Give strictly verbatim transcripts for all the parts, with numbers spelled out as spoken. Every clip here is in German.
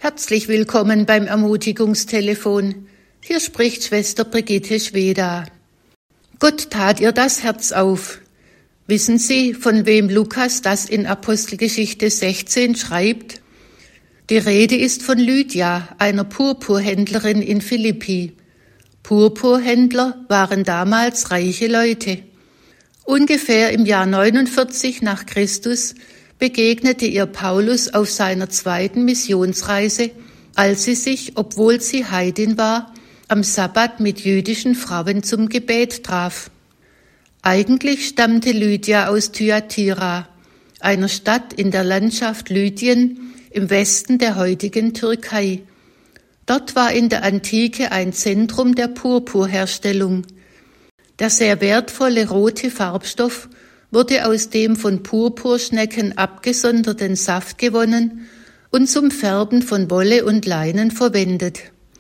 Herzlich willkommen beim Ermutigungstelefon. Hier spricht Schwester Brigitte Schweda. Gott tat ihr das Herz auf. Wissen Sie, von wem Lukas das in Apostelgeschichte sechzehn schreibt? Die Rede ist von Lydia, einer Purpurhändlerin in Philippi. Purpurhändler waren damals reiche Leute. Ungefähr im Jahr neunundvierzig nach Christus begegnete ihr Paulus auf seiner zweiten Missionsreise, als sie sich, obwohl sie Heidin war, am Sabbat mit jüdischen Frauen zum Gebet traf. Eigentlich stammte Lydia aus Thyatira, einer Stadt in der Landschaft Lydien im Westen der heutigen Türkei. Dort war in der Antike ein Zentrum der Purpurherstellung. Der sehr wertvolle rote Farbstoff wurde aus dem von Purpurschnecken abgesonderten Saft gewonnen und zum Färben von Wolle und Leinen verwendet.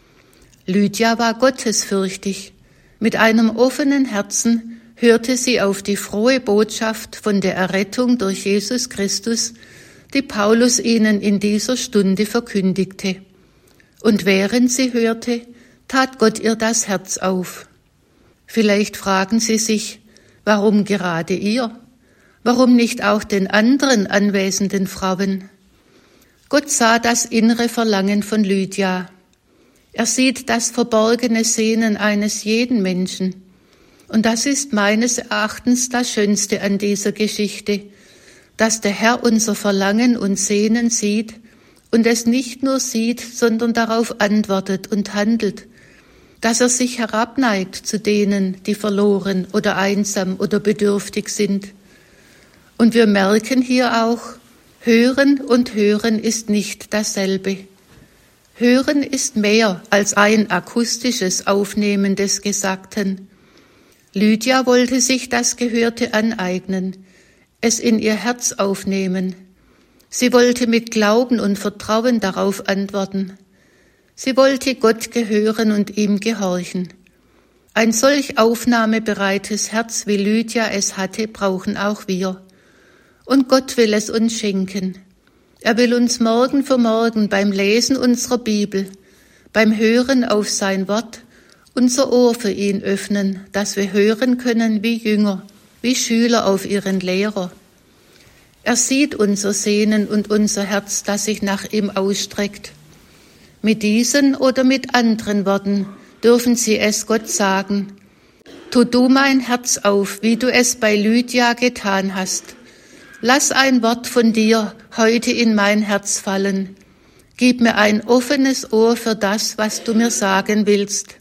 Lydia war gottesfürchtig. Mit einem offenen Herzen hörte sie auf die frohe Botschaft von der Errettung durch Jesus Christus, die Paulus ihnen in dieser Stunde verkündigte. Und während sie hörte, tat Gott ihr das Herz auf. Vielleicht fragen Sie sich, warum gerade ihr? Warum nicht auch den anderen anwesenden Frauen? Gott sah das innere Verlangen von Lydia. Er sieht das verborgene Sehnen eines jeden Menschen. Und das ist meines Erachtens das Schönste an dieser Geschichte, dass der Herr unser Verlangen und Sehnen sieht und es nicht nur sieht, sondern darauf antwortet und handelt, dass er sich herabneigt zu denen, die verloren oder einsam oder bedürftig sind. Und wir merken hier auch, Hören und Hören ist nicht dasselbe. Hören ist mehr als ein akustisches Aufnehmen des Gesagten. Lydia wollte sich das Gehörte aneignen, es in ihr Herz aufnehmen. Sie wollte mit Glauben und Vertrauen darauf antworten. Sie wollte Gott gehören und ihm gehorchen. Ein solch aufnahmebereites Herz, wie Lydia es hatte, brauchen auch wir. Und Gott will es uns schenken. Er will uns Morgen für Morgen beim Lesen unserer Bibel, beim Hören auf sein Wort, unser Ohr für ihn öffnen, dass wir hören können wie Jünger, wie Schüler auf ihren Lehrer. Er sieht unser Sehnen und unser Herz, das sich nach ihm ausstreckt. Mit diesen oder mit anderen Worten dürfen Sie es Gott sagen. Tu du mein Herz auf, wie du es bei Lydia getan hast. Lass ein Wort von dir heute in mein Herz fallen. Gib mir ein offenes Ohr für das, was du mir sagen willst.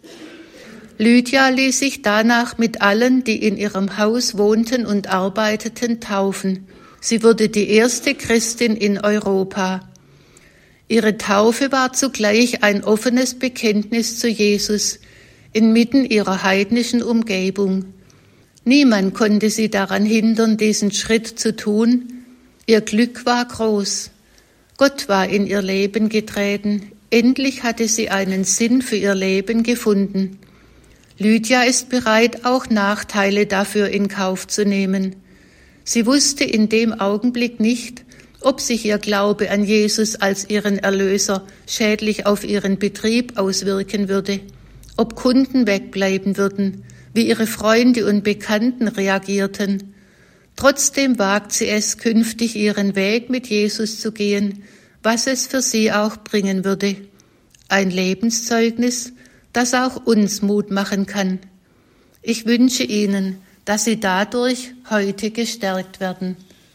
Lydia ließ sich danach mit allen, die in ihrem Haus wohnten und arbeiteten, taufen. Sie wurde die erste Christin in Europa. Ihre Taufe war zugleich ein offenes Bekenntnis zu Jesus inmitten ihrer heidnischen Umgebung. Niemand konnte sie daran hindern, diesen Schritt zu tun. Ihr Glück war groß. Gott war in ihr Leben getreten. Endlich hatte sie einen Sinn für ihr Leben gefunden. Lydia ist bereit, auch Nachteile dafür in Kauf zu nehmen. Sie wusste in dem Augenblick nicht, ob sich ihr Glaube an Jesus als ihren Erlöser schädlich auf ihren Betrieb auswirken würde, ob Kunden wegbleiben würden, wie ihre Freunde und Bekannten reagierten. Trotzdem wagt sie es, künftig ihren Weg mit Jesus zu gehen, was es für sie auch bringen würde. Ein Lebenszeugnis, das auch uns Mut machen kann. Ich wünsche Ihnen, dass Sie dadurch heute gestärkt werden.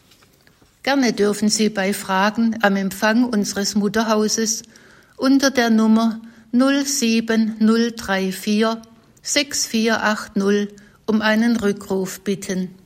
Gerne dürfen Sie bei Fragen am Empfang unseres Mutterhauses unter der Nummer null sieben null drei vier sechs vier acht null um einen Rückruf bitten.